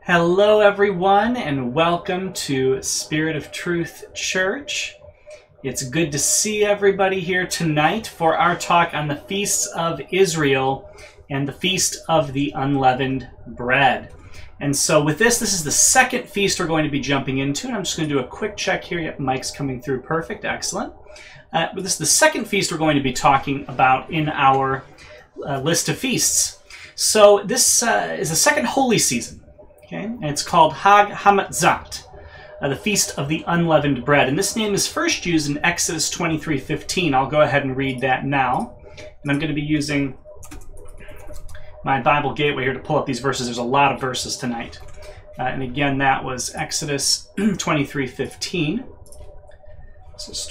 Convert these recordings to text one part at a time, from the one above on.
Hello everyone and welcome to Spirit of Truth Church. It's good to see everybody here tonight for our talk on the Feasts of Israel and the Feast of the Unleavened Bread. And so with this is the second feast we're going to be jumping into, and I'm just going to do a quick check here. Yep, mic's coming through perfect, excellent. But this is the second feast we're going to be talking about in our list of feasts. So this is the second holy season. Okay, and it's called Hag Hamatzat, the Feast of the Unleavened Bread. And this name is first used in Exodus 23:15. I'll go ahead and read that now. And I'm going to be using my Bible Gateway here to pull up these verses. There's a lot of verses tonight. And again, that was Exodus 23:15. This is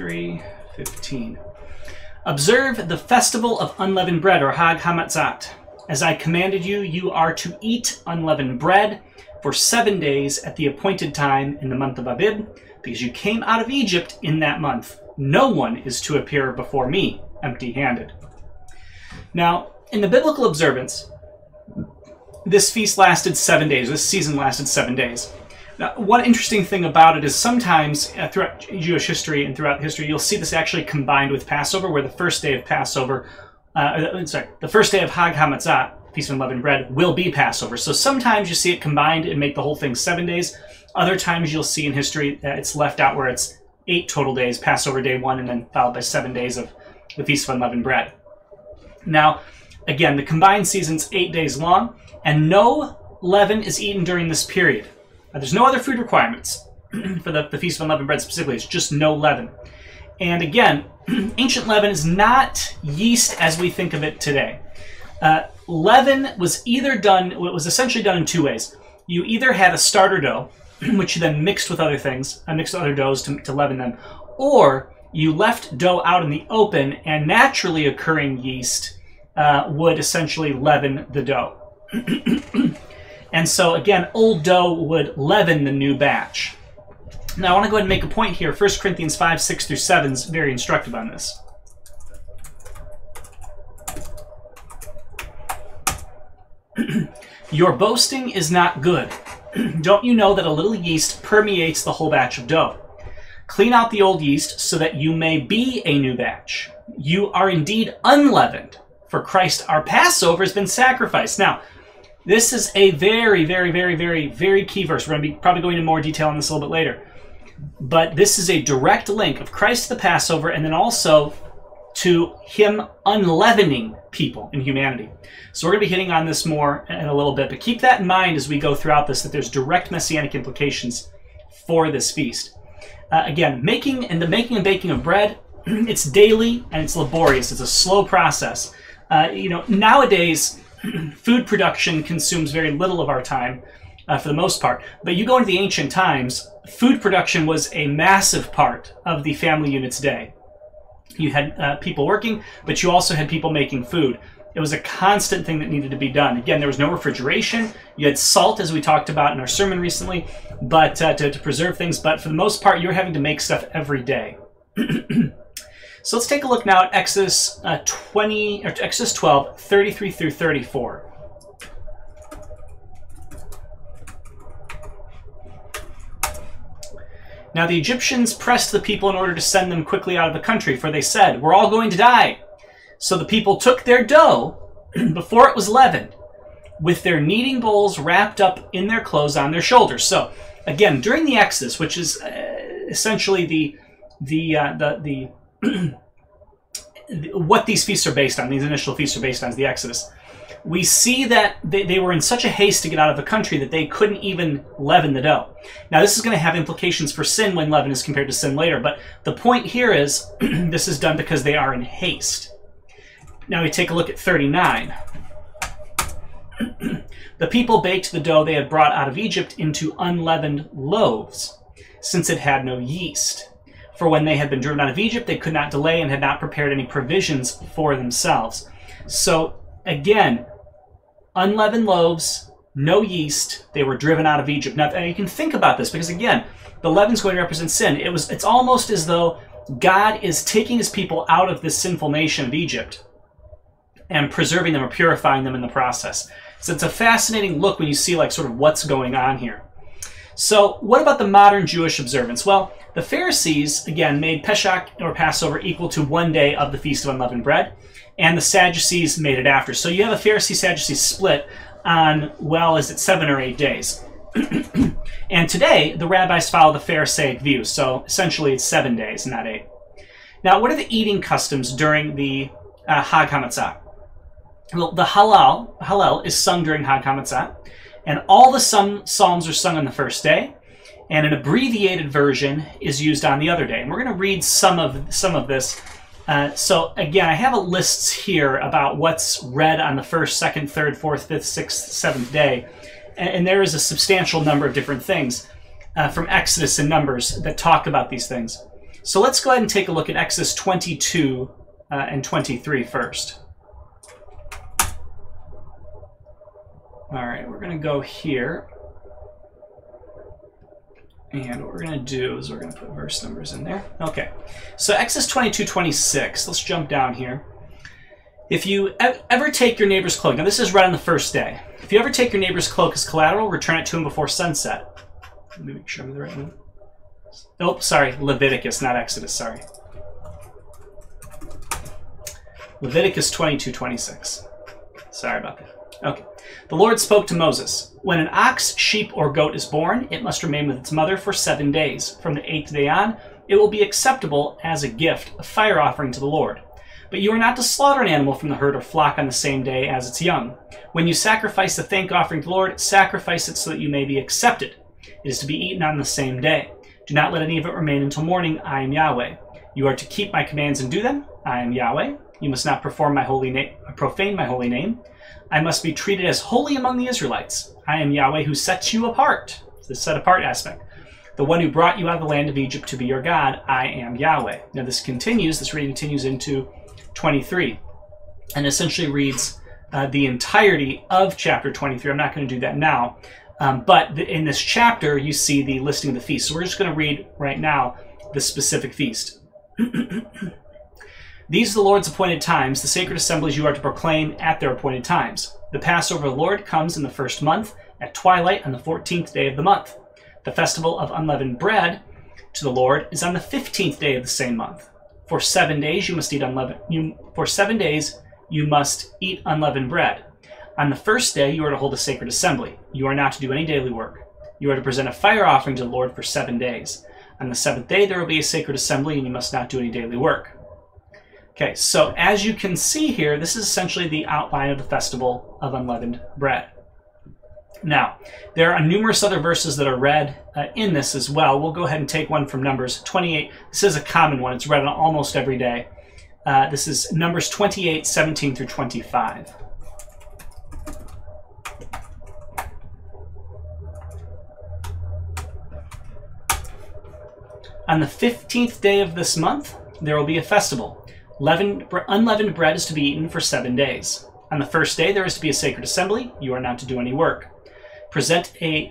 23:15. Observe the festival of unleavened bread, or Hag Hamatzat. As I commanded you, you are to eat unleavened bread for 7 days at the appointed time in the month of Abib, because you came out of Egypt in that month. No one is to appear before me empty-handed. Now, in the biblical observance, this feast lasted 7 days. This season lasted 7 days. Now, one interesting thing about it is sometimes throughout Jewish history and throughout history, you'll see this actually combined with Passover, where the first day of Passover the first day of Hag Hamatzat, Feast of Unleavened Bread, will be Passover. So sometimes you see it combined and make the whole thing 7 days. Other times you'll see in history that it's left out where it's 8 total days, Passover day 1, and then followed by 7 days of the Feast of Unleavened Bread. Now, again, the combined season's 8 days long, and no leaven is eaten during this period. There's no other food requirements for the Feast of Unleavened Bread specifically. It's just no leaven. And again, ancient leaven is not yeast as we think of it today. Leaven was essentially done in 2 ways. You either had a starter dough, which you then mixed with other things, mixed with other doughs to leaven them, or you left dough out in the open, and naturally occurring yeast would essentially leaven the dough. And so again, old dough would leaven the new batch. Now I want to go ahead and make a point here. 1 Corinthians 5:6-7 is very instructive on this. Your boasting is not good. Don't you know that a little yeast permeates the whole batch of dough? Clean out the old yeast so that you may be a new batch. You are indeed unleavened, for Christ our Passover has been sacrificed. Now, this is a very, very, very, very, very key verse. We're going to be probably going into more detail on this a little bit later. But this is a direct link of Christ the Passover and then also to him unleavening people in humanity. So we're going to be hitting on this more in a little bit, but keep that in mind as we go throughout this, that there's direct messianic implications for this feast. Again, the making and baking of bread, it's daily and it's laborious. It's a slow process. Nowadays, food production consumes very little of our time for the most part. But you go into the ancient times, food production was a massive part of the family unit's day. You had people working, but you also had people making food. It was a constant thing that needed to be done. Again, there was no refrigeration. You had salt, as we talked about in our sermon recently, but to preserve things. But for the most part, you were having to make stuff every day. So let's take a look now at Exodus 12, 33-34. Now the Egyptians pressed the people in order to send them quickly out of the country, for they said, "We're all going to die." So the people took their dough before it was leavened, with their kneading bowls wrapped up in their clothes on their shoulders. So again, during the Exodus, which is essentially what these feasts are based on, these initial feasts are based on, is the Exodus. We see that they were in such a haste to get out of the country that they couldn't even leaven the dough. Now, this is going to have implications for sin when leaven is compared to sin later, but the point here is this is done because they are in haste. Now we take a look at 39. The people baked the dough they had brought out of Egypt into unleavened loaves, since it had no yeast. For when they had been driven out of Egypt, they could not delay and had not prepared any provisions for themselves. So, again, unleavened loaves, no yeast, they were driven out of Egypt. Now, you can think about this, because again, the leaven's going to represent sin. It's almost as though God is taking his people out of this sinful nation of Egypt and preserving them or purifying them in the process. So it's a fascinating look when you see like sort of what's going on here. So what about the modern Jewish observance? Well, the Pharisees, again, made Pesach or Passover equal to 1 day of the Feast of Unleavened Bread, and the Sadducees made it after. So you have a Pharisee-Sadducee split on, well, is it 7 or 8 days? And today, the rabbis follow the Pharisaic view, so essentially it's 7 days, not 8. Now, what are the eating customs during the Hag HaMatzah? Well, the Hallel is sung during Hag HaMatzah, and all the psalms are sung on the first day, and an abbreviated version is used on the other day. And we're going to read some of this. So again, I have a list here about what's read on the first, second, third, fourth, fifth, sixth, seventh day, and there is a substantial number of different things from Exodus and Numbers that talk about these things. So let's go ahead and take a look at Exodus 22 and 23 first. All right, we're going to go here. And what we're going to do is we're going to put verse numbers in there. Okay, so Exodus 22:26. Let's jump down here. If you ever take your neighbor's cloak, now this is read on the first day. If you ever take your neighbor's cloak as collateral, return it to him before sunset. Let me make sure I'm in the right one. Oh, sorry, Leviticus, not Exodus, sorry. Leviticus 22:26. Sorry about that. Okay. The Lord spoke to Moses, "When an ox, sheep, or goat is born, it must remain with its mother for 7 days. From the 8th day on, it will be acceptable as a gift, a fire offering to the Lord. But you are not to slaughter an animal from the herd or flock on the same day as its young. When you sacrifice the thank offering to the Lord, sacrifice it so that you may be accepted. It is to be eaten on the same day. Do not let any of it remain until morning. I am Yahweh. You are to keep my commands and do them. I am Yahweh. You must not profane my holy name. I must be treated as holy among the Israelites. I am Yahweh who sets you apart." It's the set apart aspect. "The one who brought you out of the land of Egypt to be your God. I am Yahweh." Now this reading continues into 23 and essentially reads the entirety of chapter 23. I'm not going to do that now. But in this chapter, you see the listing of the feast. So we're just going to read right now the specific feast. "These are the Lord's appointed times, the sacred assemblies you are to proclaim at their appointed times. The Passover of the Lord comes in the first month, at twilight on the 14th day of the month. The festival of unleavened bread to the Lord is on the 15th day of the same month. For 7 days you must eat unleavened bread. On the first day you are to hold a sacred assembly. You are not to do any daily work. You are to present a fire offering to the Lord for 7 days. On the 7th day there will be a sacred assembly, and you must not do any daily work." Okay, so as you can see here, this is essentially the outline of the Festival of Unleavened Bread. Now, there are numerous other verses that are read in this as well. We'll go ahead and take one from Numbers 28. This is a common one. It's read on almost every day. This is Numbers 28:17 through 25. "On the 15th day of this month, there will be a festival. Unleavened bread is to be eaten for 7 days. On the first day, there is to be a sacred assembly. You are not to do any work. Present a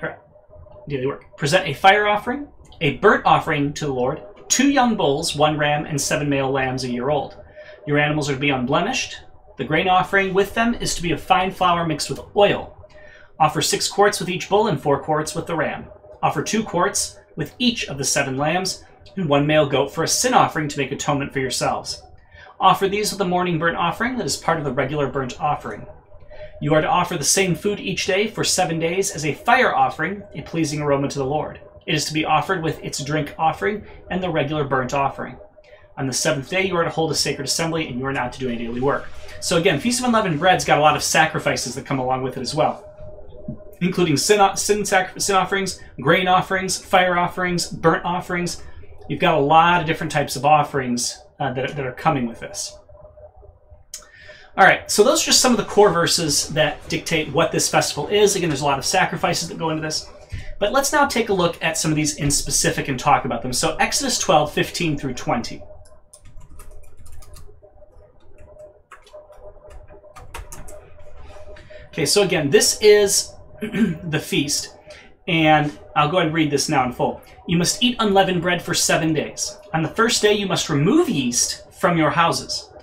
fire offering, a burnt offering to the Lord, 2 young bulls, 1 ram, and 7 male lambs a year old. Your animals are to be unblemished. The grain offering with them is to be of fine flour mixed with oil. Offer 6 quarts with each bull and 4 quarts with the ram. Offer 2 quarts with each of the 7 lambs and 1 male goat for a sin offering to make atonement for yourselves. Offer these with the morning burnt offering that is part of the regular burnt offering. You are to offer the same food each day for 7 days as a fire offering, a pleasing aroma to the Lord. It is to be offered with its drink offering and the regular burnt offering. On the 7th day, you are to hold a sacred assembly, and you are not to do any daily work." So again, Feast of Unleavened Bread's got a lot of sacrifices that come along with it as well, including sin offerings, grain offerings, fire offerings, burnt offerings. You've got a lot of different types of offerings that are coming with this. All right, so those are just some of the core verses that dictate what this festival is. Again, there's a lot of sacrifices that go into this. But let's now take a look at some of these in specific and talk about them. So Exodus 12:15 through 20. Okay, so again, this is the feast, and I'll go ahead and read this now in full. "You must eat unleavened bread for 7 days. On the first day you must remove yeast from your houses.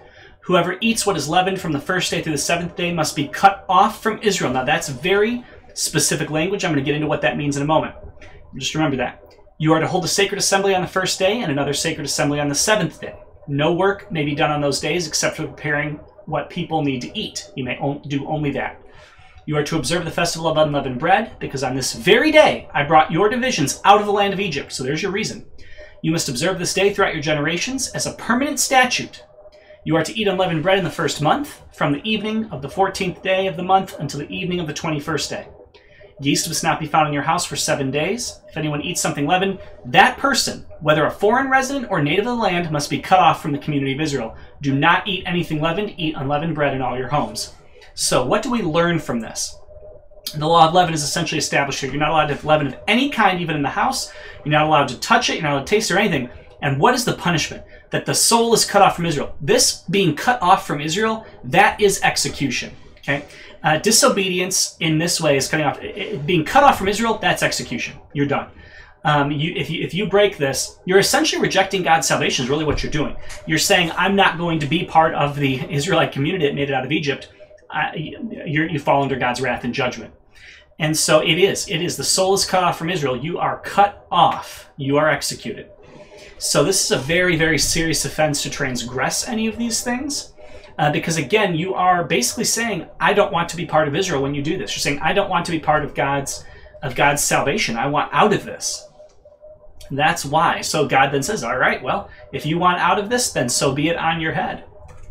Whoever eats what is leavened from the first day through the seventh day must be cut off from Israel. Now that's very specific language. I'm going to get into what that means in a moment. Just remember that. You are to hold a sacred assembly on the first day and another sacred assembly on the seventh day. No work may be done on those days except for preparing what people need to eat. You may do only that. You are to observe the festival of unleavened bread, because on this very day I brought your divisions out of the land of Egypt. So there's your reason. You must observe this day throughout your generations as a permanent statute. You are to eat unleavened bread in the first month, from the evening of the 14th day of the month until the evening of the 21st day. Yeast must not be found in your house for 7 days. If anyone eats something leavened, that person, whether a foreign resident or native of the land, must be cut off from the community of Israel. Do not eat anything leavened. Eat unleavened bread in all your homes. So what do we learn from this? The law of leaven is essentially established here. You're not allowed to have leaven of any kind, even in the house. You're not allowed to touch it. You're not allowed to taste it or anything. And what is the punishment? That the soul is cut off from Israel. This being cut off from Israel, that is execution. Okay? Disobedience in this way is cutting off. Being cut off from Israel, that's execution. You're done. If you break this, you're essentially rejecting God's salvation is really what you're doing. You're saying, I'm not going to be part of the Israelite community that made it out of Egypt. You fall under God's wrath and judgment. And so it is. The soul is cut off from Israel. You are cut off. You are executed. So this is a very, very serious offense to transgress any of these things. Because again, you are basically saying, I don't want to be part of Israel when you do this. You're saying, I don't want to be part of God's salvation. I want out of this. And that's why. So God then says, all right, well, if you want out of this, then so be it on your head.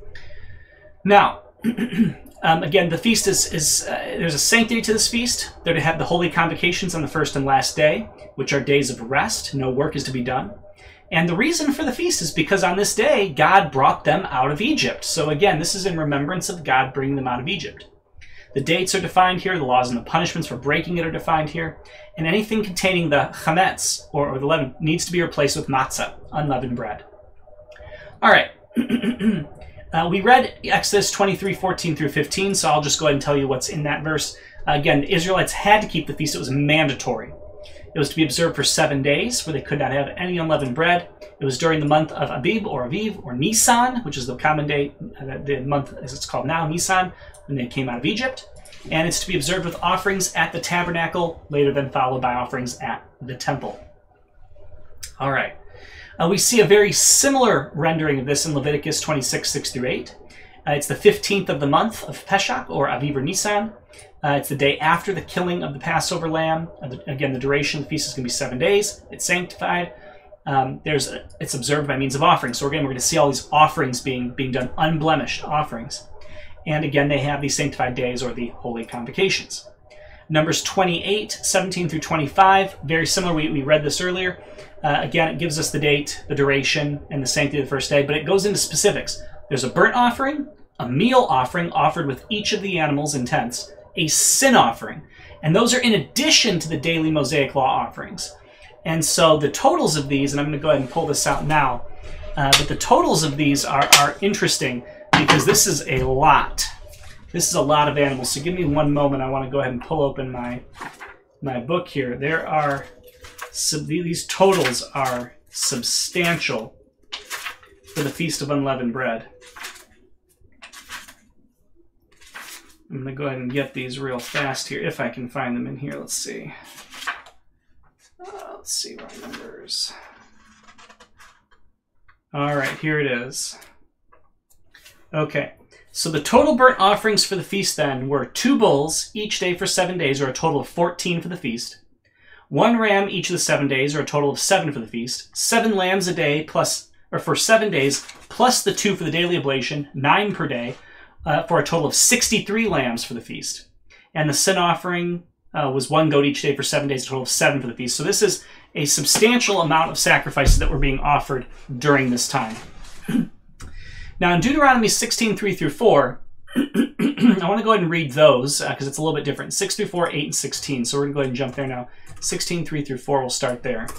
Now, again, the feast there's a sanctity to this feast. They're to have the holy convocations on the first and last day, which are days of rest. No work is to be done. And the reason for the feast is because on this day, God brought them out of Egypt. So again, this is in remembrance of God bringing them out of Egypt. The dates are defined here. The laws and the punishments for breaking it are defined here. And anything containing the chametz, or the leaven, needs to be replaced with matzah, unleavened bread. All right. We read Exodus 23:14 through 15, so I'll just go ahead and tell you what's in that verse. Again, the Israelites had to keep the feast. It was mandatory. It was to be observed for 7 days, where they could not have any unleavened bread. It was during the month of Abib or Aviv or Nisan, which is the common day, the month as it's called now, Nisan, when they came out of Egypt. And it's to be observed with offerings at the tabernacle, later then followed by offerings at the temple. All right. We see a very similar rendering of this in Leviticus 26:6 through 8. It's the 15th of the month of Peshach, or Aviv or Nisan. It's the day after the killing of the Passover lamb. Again, the duration of the feast is going to be 7 days. It's sanctified. It's observed by means of offerings. So again, we're going to see all these offerings being done, unblemished offerings. And again, they have these sanctified days, or the holy convocations. Numbers 28:17 through 25, very similar. We read this earlier. Again, it gives us the date, the duration, and the sanctity of the first day, but it goes into specifics. There's a burnt offering, a meal offering offered with each of the animals in tents, a sin offering, and those are in addition to the daily Mosaic law offerings. And so the totals of these, and I'm going to go ahead and pull this out now, but the totals of these are interesting because this is a lot. This is a lot of animals. So give me one moment. I want to go ahead and pull open my book here. These totals are substantial for the Feast of Unleavened Bread. I'm going to go ahead and get these real fast here, if I can find them in here. Let's see. Let's see what numbers. All right, here it is. Okay, so the total burnt offerings for the feast then were 2 bulls each day for 7 days, or a total of 14 for the feast. 1 ram each of the 7 days, or a total of 7 for the feast. 7 lambs a day for 7 days, plus the 2 for the daily oblation, 9 per day, for a total of 63 lambs for the feast. And the sin offering was 1 goat each day for 7 days, a total of 7 for the feast. So this is a substantial amount of sacrifices that were being offered during this time. Now in Deuteronomy 16:3 through 4, I want to go ahead and read those because it's a little bit different. 6 through 4, 8, and 16. So we're going to go ahead and jump there now. 16:3 through 4, we'll start there.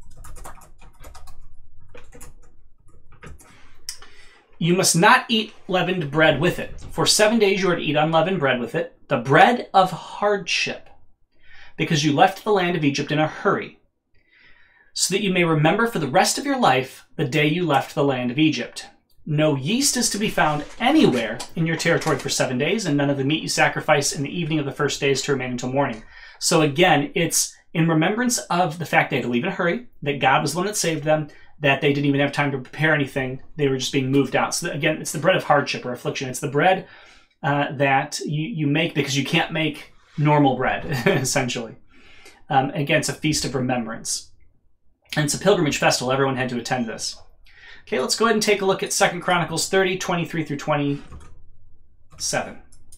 You must not eat leavened bread with it. For 7 days you are to eat unleavened bread with it, the bread of hardship, because you left the land of Egypt in a hurry, so that you may remember for the rest of your life the day you left the land of Egypt. No yeast is to be found anywhere in your territory for 7 days, and none of the meat you sacrifice in the evening of the first day is to remain until morning. So again, it's in remembrance of the fact they had to leave in a hurry, that God was the one that saved them, that they didn't even have time to prepare anything. They were just being moved out. So again, it's the bread of hardship or affliction. It's the bread that you make because you can't make normal bread, essentially. Again, it's a feast of remembrance. And it's a pilgrimage festival. Everyone had to attend this. Okay, let's go ahead and take a look at 2 Chronicles 30, 23 through 27.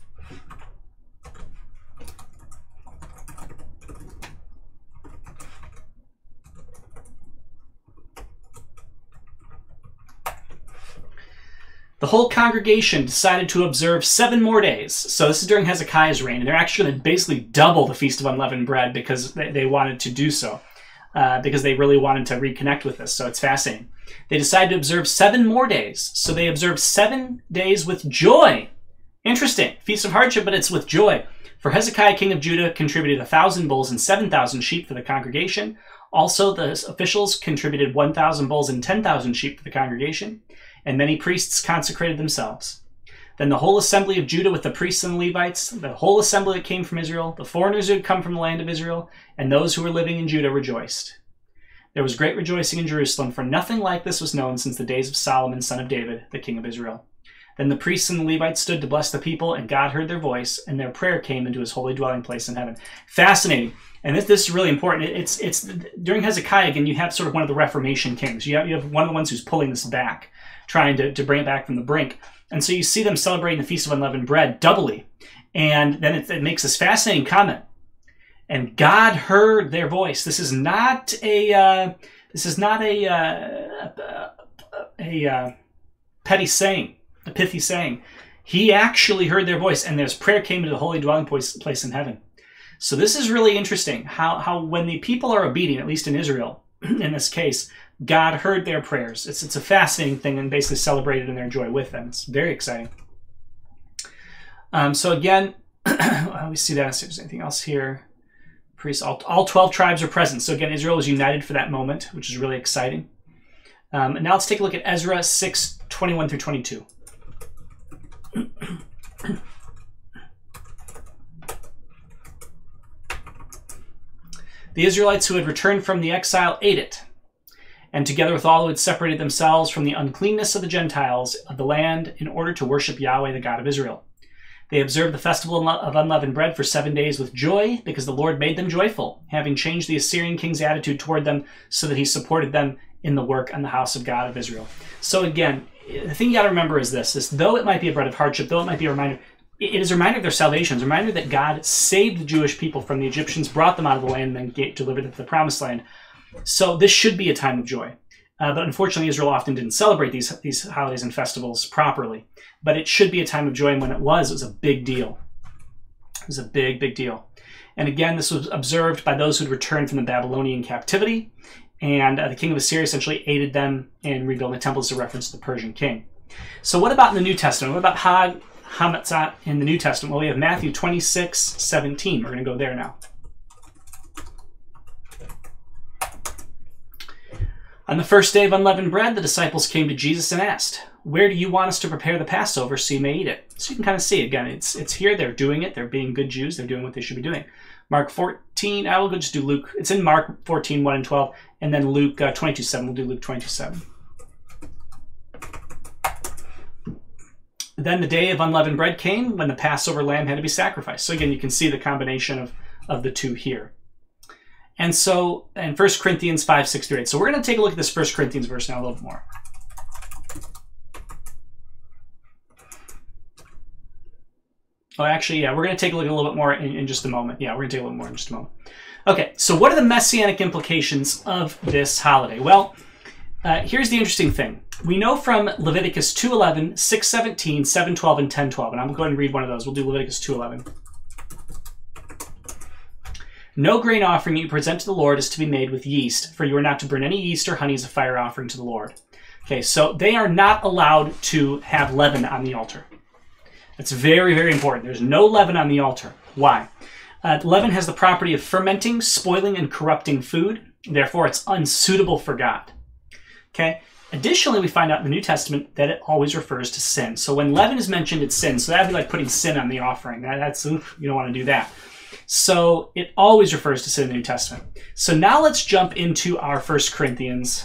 The whole congregation decided to observe 7 more days. So this is during Hezekiah's reign, and they're actually going to basically double the Feast of Unleavened Bread because they wanted to do so, because they really wanted to reconnect with this. So it's fascinating. They decided to observe 7 more days. So they observed 7 days with joy. Interesting. Feast of hardship, but it's with joy. For Hezekiah, king of Judah, contributed 1,000 bulls and 7,000 sheep for the congregation. Also, the officials contributed 1,000 bulls and 10,000 sheep for the congregation. And many priests consecrated themselves. Then the whole assembly of Judah with the priests and the Levites, the whole assembly that came from Israel, the foreigners who had come from the land of Israel, and those who were living in Judah rejoiced. There was great rejoicing in Jerusalem, for nothing like this was known since the days of Solomon, son of David, the king of Israel. Then the priests and the Levites stood to bless the people, and God heard their voice, and their prayer came into his holy dwelling place in heaven. Fascinating. And this is really important. It's during Hezekiah, again, you have sort of one of the Reformation kings. You have one of the ones who's pulling this back, trying to bring it back from the brink. And so you see them celebrating the Feast of Unleavened Bread doubly. And then it makes this fascinating comment. And God heard their voice. This is not a petty saying, a pithy saying. He actually heard their voice, and his prayer came into the holy dwelling place in heaven. So this is really interesting, how when the people are obedient, at least in Israel, in this case, God heard their prayers. It's a fascinating thing, and basically celebrated in their joy with them. It's very exciting. So again, we see that. If there's anything else here. Priests, all 12 tribes are present. So again, Israel was united for that moment, which is really exciting. And now let's take a look at Ezra 6, 21 through 22. The Israelites who had returned from the exile ate it, and together with all who had separated themselves from the uncleanness of the Gentiles of the land in order to worship Yahweh, the God of Israel. They observed the festival of unleavened bread for 7 days with joy, because the Lord made them joyful, having changed the Assyrian king's attitude toward them so that he supported them in the work on the house of God of Israel. So again, the thing you got to remember is this, though it might be a bread of hardship, though it might be a reminder, it is a reminder of their salvation. It's a reminder that God saved the Jewish people from the Egyptians, brought them out of the land, and then delivered them to the promised land. So this should be a time of joy. But unfortunately, Israel often didn't celebrate these holidays and festivals properly. But it should be a time of joy, and when it was a big deal. It was a big, big deal. And again, this was observed by those who had returned from the Babylonian captivity. And the king of Assyria essentially aided them in rebuilding the temple as a reference to the Persian king. So what about in the New Testament? What about Hamatzah in the New Testament? Well, we have Matthew 26:17. We're going to go there now. On the first day of unleavened bread, the disciples came to Jesus and asked, "Where do you want us to prepare the Passover so you may eat it?" So you can kind of see, again, it's here. They're doing it. They're being good Jews. They're doing what they should be doing. Mark 14, I will go just do Luke. It's in Mark 14, 1 and 12, and then Luke 22:7. We'll do Luke 22:7. Then the day of unleavened bread came when the Passover lamb had to be sacrificed. So again, you can see the combination of the two here. And so, in 1 Corinthians 5, 6 through 8. So we're going to take a look at this 1 Corinthians verse now a little bit more. Oh, actually, yeah, we're going to take a look at a little bit more in just a moment. Yeah, we're going to take a little more in just a moment. Okay, so what are the messianic implications of this holiday? Well, here's the interesting thing. We know from Leviticus 2:11, 6:17, 7:12, and 10:12. And I'm going to go ahead and read one of those. We'll do Leviticus 2:11. No grain offering you present to the Lord is to be made with yeast, for you are not to burn any yeast or honey as a fire offering to the Lord. Okay, so they are not allowed to have leaven on the altar. That's very, very important. There's no leaven on the altar. Why? Leaven has the property of fermenting, spoiling, and corrupting food. Therefore, it's unsuitable for God. Okay? Additionally, we find out in the New Testament that it always refers to sin. So when leaven is mentioned, it's sin. So that'd be like putting sin on the offering. That's oof, you don't want to do that. So it always refers to sin in the New Testament. So now let's jump into our 1 Corinthians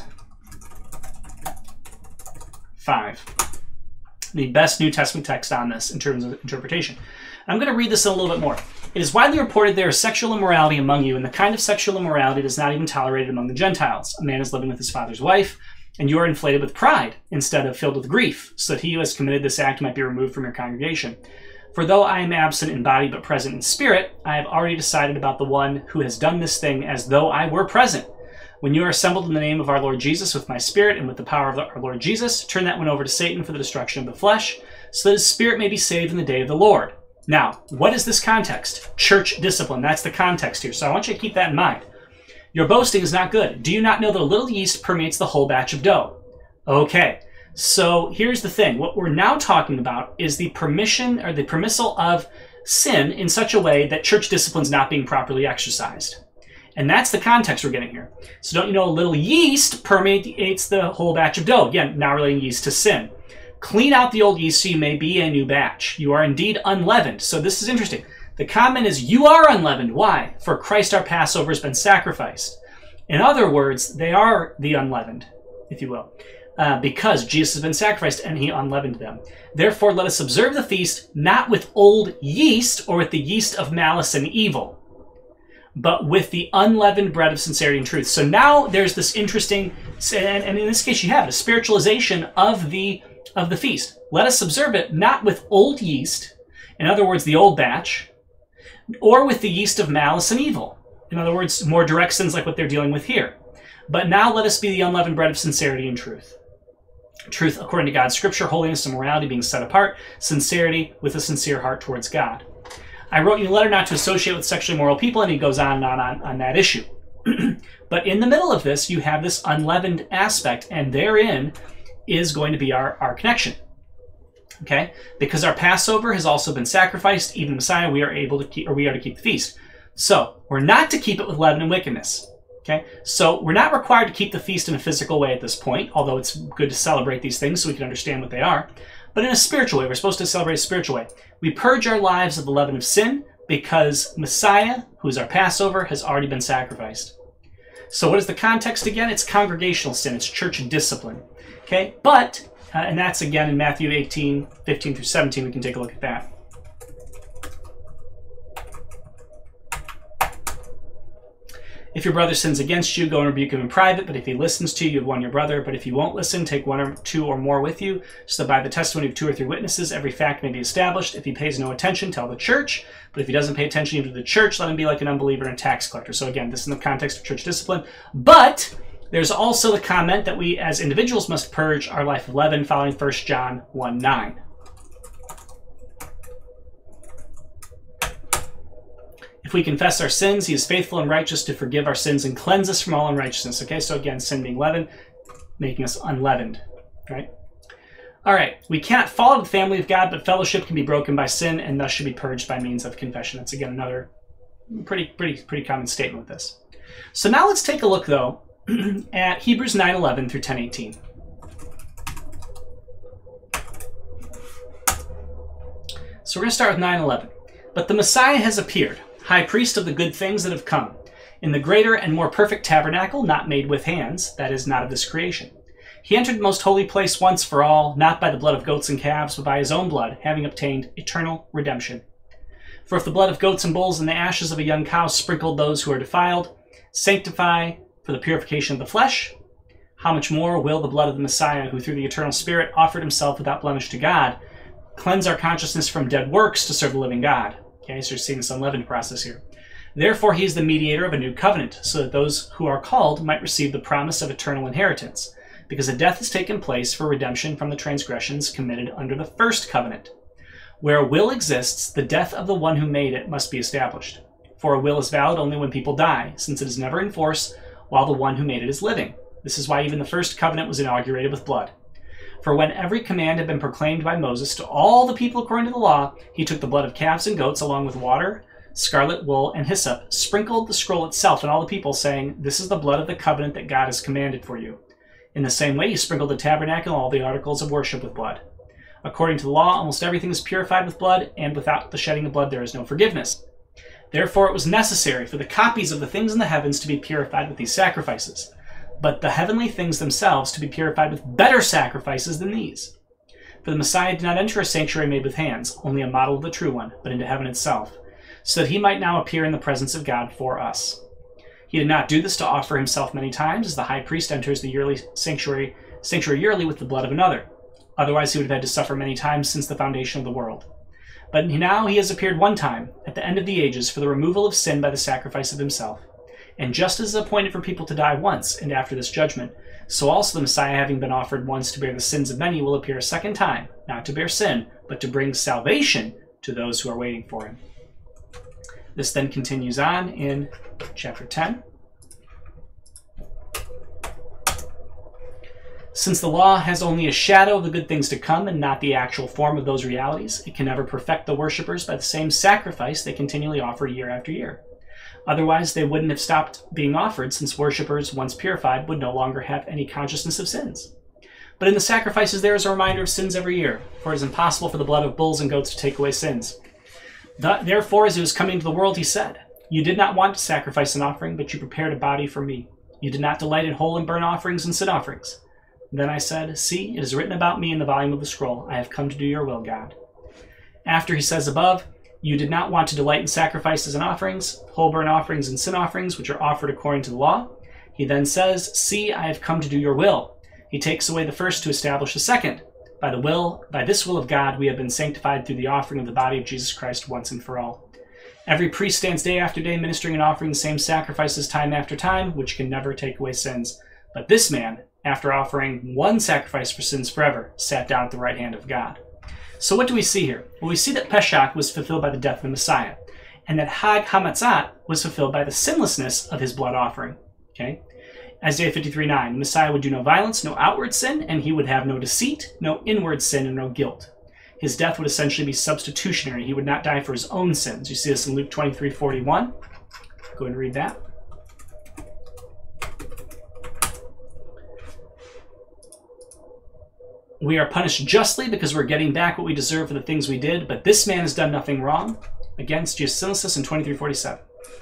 5. The best New Testament text on this in terms of interpretation. I'm going to read this in a little bit more. It is widely reported there is sexual immorality among you, and the kind of sexual immorality that is not even tolerated among the Gentiles. A man is living with his father's wife, and you are inflated with pride instead of filled with grief, so that he who has committed this act might be removed from your congregation. For though I am absent in body but present in spirit, I have already decided about the one who has done this thing as though I were present. When you are assembled in the name of our Lord Jesus with my spirit and with the power of our Lord Jesus, turn that one over to Satan for the destruction of the flesh, so that his spirit may be saved in the day of the Lord. Now, what is this context? Church discipline. That's the context here. So I want you to keep that in mind. Your boasting is not good. Do you not know that a little yeast permeates the whole batch of dough? Okay, so here's the thing. What we're now talking about is the permission or the permissal of sin in such a way that church discipline is not being properly exercised. And that's the context we're getting here. So don't you know a little yeast permeates the whole batch of dough? Again, now relating yeast to sin. Clean out the old yeast so you may be a new batch. You are indeed unleavened. So this is interesting. The comment is you are unleavened. Why? For Christ our Passover has been sacrificed. In other words, they are the unleavened, if you will, because Jesus has been sacrificed and he unleavened them. Therefore, let us observe the feast not with old yeast or with the yeast of malice and evil, but with the unleavened bread of sincerity and truth. So now there's this interesting, and in this case you have it, a spiritualization of the feast. Let us observe it not with old yeast, in other words, the old batch, or with the yeast of malice and evil. In other words, more direct sins like what they're dealing with here. But now let us be the unleavened bread of sincerity and truth. Truth according to God's scripture, holiness and morality being set apart, sincerity with a sincere heart towards God. I wrote you a letter not to associate with sexually immoral people, and he goes on and on that issue. But in the middle of this, you have this unleavened aspect, and therein is going to be our connection. Okay? Because our Passover has also been sacrificed, even Messiah, we are to keep the feast. So, we're not to keep it with leaven and wickedness. Okay? So, we're not required to keep the feast in a physical way at this point, although it's good to celebrate these things so we can understand what they are. But in a spiritual way, we're supposed to celebrate a spiritual way. We purge our lives of the leaven of sin because Messiah, who is our Passover, has already been sacrificed. So what is the context again? It's congregational sin. It's church discipline. Okay? But, and that's again in Matthew 18, 15 through 17. We can take a look at that. If your brother sins against you, go and rebuke him in private. But if he listens to you, you have won your brother. But if he won't listen, take one or two or more with you, so that by the testimony of 2 or 3 witnesses, every fact may be established. If he pays no attention, tell the church. But if he doesn't pay attention even to the church, let him be like an unbeliever and a tax collector. So again, this is in the context of church discipline. But there's also the comment that we as individuals must purge our life of leaven, following 1 John 1:9. If we confess our sins, he is faithful and righteous to forgive our sins and cleanse us from all unrighteousness. Okay, so again, sin being leaven, making us unleavened. Right? All right, we cannot fall into the family of God, but fellowship can be broken by sin and thus should be purged by means of confession. That's again another pretty common statement with this. So now let's take a look though at Hebrews 9:11 through 10:18. So we're going to start with 9:11. But the Messiah has appeared, high priest of the good things that have come, in the greater and more perfect tabernacle, not made with hands, that is, not of this creation. He entered the most holy place once for all, not by the blood of goats and calves, but by his own blood, having obtained eternal redemption. For if the blood of goats and bulls and the ashes of a young cow sprinkled those who are defiled, sanctify for the purification of the flesh, how much more will the blood of the Messiah, who through the eternal Spirit offered himself without blemish to God, cleanse our consciousness from dead works to serve the living God? Okay, so you're seeing this unleavened process here. Therefore, he is the mediator of a new covenant, so that those who are called might receive the promise of eternal inheritance, because a death has taken place for redemption from the transgressions committed under the first covenant. Where a will exists, the death of the one who made it must be established. For a will is valid only when people die, since it is never in force while the one who made it is living. This is why even the first covenant was inaugurated with blood. For when every command had been proclaimed by Moses to all the people according to the law, he took the blood of calves and goats along with water, scarlet wool, and hyssop, sprinkled the scroll itself and all the people, saying, "This is the blood of the covenant that God has commanded for you." In the same way, he sprinkled the tabernacle and all the articles of worship with blood. According to the law, almost everything is purified with blood, and without the shedding of blood there is no forgiveness. Therefore it was necessary for the copies of the things in the heavens to be purified with these sacrifices, but the heavenly things themselves to be purified with better sacrifices than these. For the Messiah did not enter a sanctuary made with hands, only a model of the true one, but into heaven itself, so that he might now appear in the presence of God for us. He did not do this to offer himself many times, as the high priest enters the yearly sanctuary yearly with the blood of another. Otherwise he would have had to suffer many times since the foundation of the world. But now he has appeared one time, at the end of the ages, for the removal of sin by the sacrifice of himself. And just as it is appointed for people to die once, and after this judgment, so also the Messiah, having been offered once to bear the sins of many, will appear a second time, not to bear sin, but to bring salvation to those who are waiting for him. This then continues on in chapter 10. Since the law has only a shadow of the good things to come and not the actual form of those realities, it can never perfect the worshippers by the same sacrifice they continually offer year after year. Otherwise, they wouldn't have stopped being offered, since worshippers, once purified, would no longer have any consciousness of sins. But in the sacrifices there is a reminder of sins every year, for it is impossible for the blood of bulls and goats to take away sins. Therefore, as he was coming into the world, he said, "You did not want to sacrifice an offering, but you prepared a body for me. You did not delight in whole and burnt offerings and sin offerings." Then I said, "See, it is written about me in the volume of the scroll. I have come to do your will, God." After he says above, "You did not want to delight in sacrifices and offerings, whole burnt offerings and sin offerings, which are offered according to the law," he then says, "See, I have come to do your will." He takes away the first to establish the second. By this will of God, we have been sanctified through the offering of the body of Jesus Christ once and for all. Every priest stands day after day ministering and offering the same sacrifices time after time, which can never take away sins. But this man, after offering one sacrifice for sins forever, sat down at the right hand of God. So what do we see here? Well, we see that Pesach was fulfilled by the death of the Messiah, and that Hag Hamatzat was fulfilled by the sinlessness of his blood offering. Okay? Isaiah 53:9, the Messiah would do no violence, no outward sin, and he would have no deceit, no inward sin, and no guilt. His death would essentially be substitutionary. He would not die for his own sins. You see this in Luke 23:41. Go ahead and read that. "We are punished justly because we're getting back what we deserve for the things we did, but this man has done nothing wrong." Against Jesus Sinlessness in 23:47.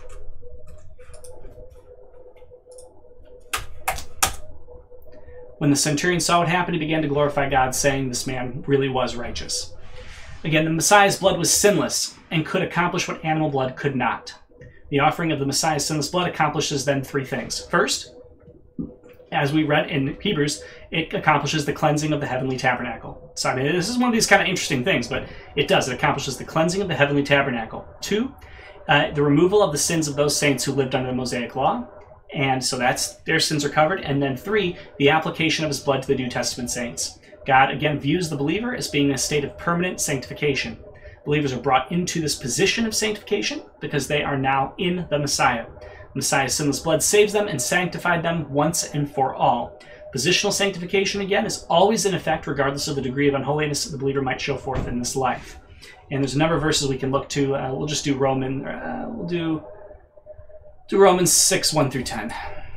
When the centurion saw what happened, he began to glorify God, saying, "This man really was righteous." Again, the Messiah's blood was sinless and could accomplish what animal blood could not. The offering of the Messiah's sinless blood accomplishes then three things. First, as we read in Hebrews, it accomplishes the cleansing of the heavenly tabernacle. So, I mean, this is one of these kind of interesting things, but it does. It accomplishes the cleansing of the heavenly tabernacle. Two, the removal of the sins of those saints who lived under the Mosaic law. And so their sins are covered. And then three, the application of his blood to the New Testament saints. God, again, views the believer as being in a state of permanent sanctification. Believers are brought into this position of sanctification because they are now in the Messiah. Messiah's sinless blood saves them and sanctified them once and for all. Positional sanctification, again, is always in effect regardless of the degree of unholiness that the believer might show forth in this life. And there's a number of verses we can look to. We'll just do we'll do Romans 6, 1 through 10.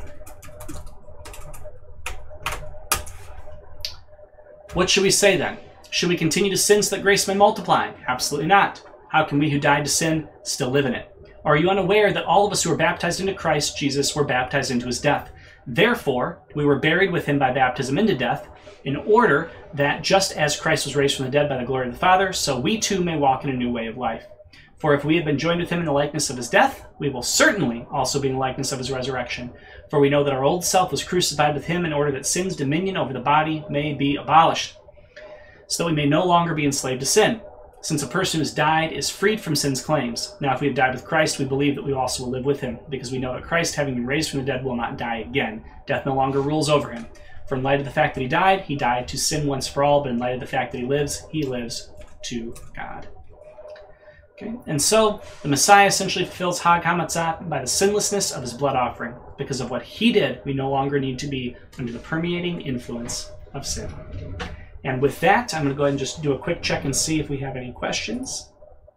What should we say then? Should we continue to sin so that grace may multiply? Absolutely not. How can we who died to sin still live in it? Are you unaware that all of us who were baptized into Christ Jesus were baptized into his death? Therefore, we were buried with him by baptism into death, in order that just as Christ was raised from the dead by the glory of the Father, so we too may walk in a new way of life. For if we have been joined with him in the likeness of his death, we will certainly also be in the likeness of his resurrection. For we know that our old self was crucified with him in order that sin's dominion over the body may be abolished, so that we may no longer be enslaved to sin. Since a person who has died is freed from sin's claims. Now if we have died with Christ, we believe that we also will live with him, because we know that Christ, having been raised from the dead, will not die again. Death no longer rules over him. For in light of the fact that he died to sin once for all, but in light of the fact that he lives to God. Okay? And so, the Messiah essentially fulfills Hag Hamatzat by the sinlessness of his blood offering. Because of what he did, we no longer need to be under the permeating influence of sin. And with that, I'm going to go ahead and just do a quick check and see if we have any questions.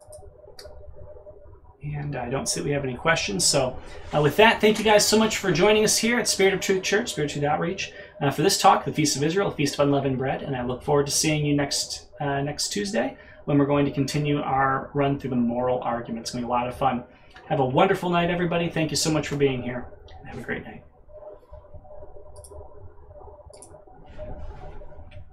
And I don't see that we have any questions. So with that, thank you guys so much for joining us here at Spirit of Truth Church, Spirit of Truth Outreach. for this talk, the Feast of Israel, a Feast of Unleavened Bread, and I look forward to seeing you next Tuesday when we're going to continue our run through the moral arguments. It's going to be a lot of fun. Have a wonderful night, everybody. Thank you so much for being here. Have a great night.